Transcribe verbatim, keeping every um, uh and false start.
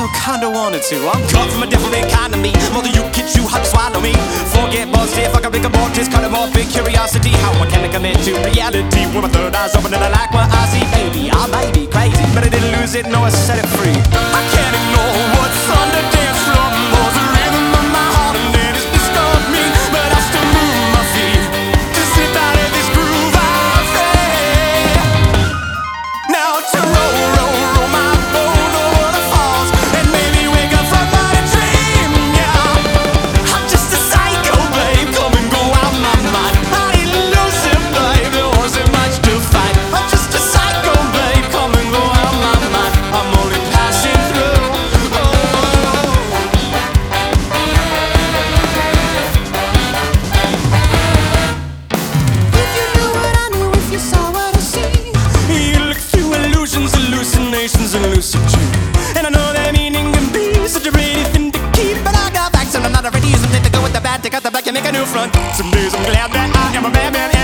so kinda wanted to. I'm cut from a different kind of me. More than you kids, you have to swallow me. Forget positive, I can make a mortis, cut a more big curiosity. How I can commit to reality when my third eye's open and I like what I see. Baby, I may be crazy, but I didn't lose it, no, I set it free. I can't ignore what's on the dance floor. More the rhythm of my heart and it has disturbed me, but I still move my feet to slip out of this groove I'm afraid. Now to roll, roll, roll my boat over the falls and maybe wake up from my dream, yeah. I'm just a psycho, babe, come and go out my mind. I elusive, babe, there wasn't much to fight. I'm just a psycho, babe, come and go out my mind. I'm only passing through, oh. If you knew what I knew, if you saw what I see, You look through illusions, hallucinations, and lucid dream. And I know that meaning can be such a pretty thing to keep, but I got facts and I'm not ready. Some to go with the bad, take out the black and make a new front. Some days I'm glad that I am a bad man.